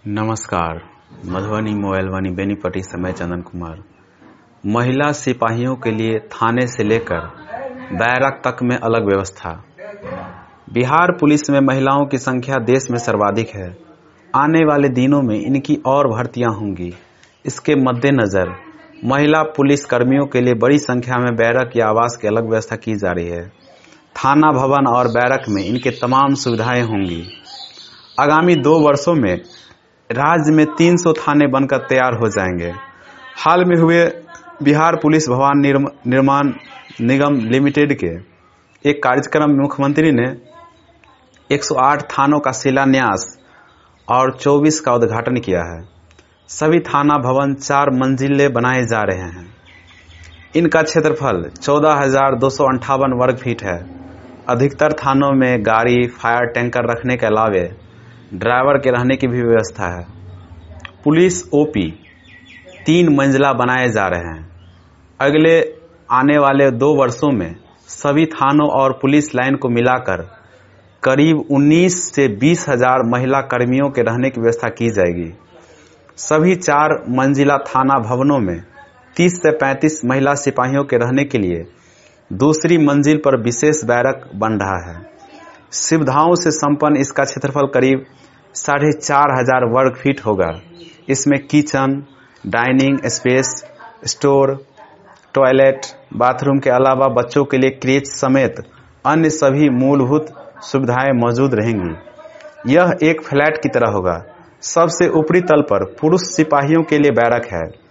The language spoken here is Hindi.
नमस्कार। मधुबनी मोबाइल वानी बेनीपट्टी से मैं चंदन कुमार। महिला सिपाहियों के लिए थाने से लेकर बैरक तक में अलग व्यवस्था। बिहार पुलिस में महिलाओं की संख्या देश में सर्वाधिक है। आने वाले दिनों में इनकी और भर्तियां होंगी। इसके मद्देनजर महिला पुलिस कर्मियों के लिए बड़ी संख्या में बैरक या आवास की अलग व्यवस्था की जा रही है। थाना भवन और बैरक में इनके तमाम सुविधाएं होंगी। आगामी 2 वर्षों में राज्य में 300 थाने बनकर तैयार हो जाएंगे। हाल में हुए बिहार पुलिस भवन निर्माण निगम लिमिटेड के एक कार्यक्रम में मुख्यमंत्री ने 108 थानों का शिलान्यास और 24 का उद्घाटन किया है। सभी थाना भवन 4 मंजिले बनाए जा रहे हैं। इनका क्षेत्रफल 14,258 वर्ग फीट है। अधिकतर थानों में गाड़ी, फायर टैंकर रखने के अलावे ड्राइवर के रहने की भी व्यवस्था है। पुलिस ओपी 3 मंजिला बनाए जा रहे हैं। अगले आने वाले 2 वर्षों में सभी थानों और पुलिस लाइन को मिलाकर करीब 19 से 20 हजार महिला कर्मियों के रहने की व्यवस्था की जाएगी। सभी 4 मंजिला थाना भवनों में 30 से 35 महिला सिपाहियों के रहने के लिए दूसरी मंजिल पर विशेष बैरक बन रहा है। सुविधाओं से संपन्न इसका क्षेत्रफल करीब 4,500 वर्ग फीट होगा। इसमें kitchen, dining space, store, toilet, bathroom के अलावा बच्चों के लिए क्रेच समेत अन्य सभी मूलभूत सुविधाएं मौजूद रहेंगी। यह एक फ्लैट की तरह होगा। सबसे ऊपरी तल पर पुरुष सिपाहियों के लिए बैरक है।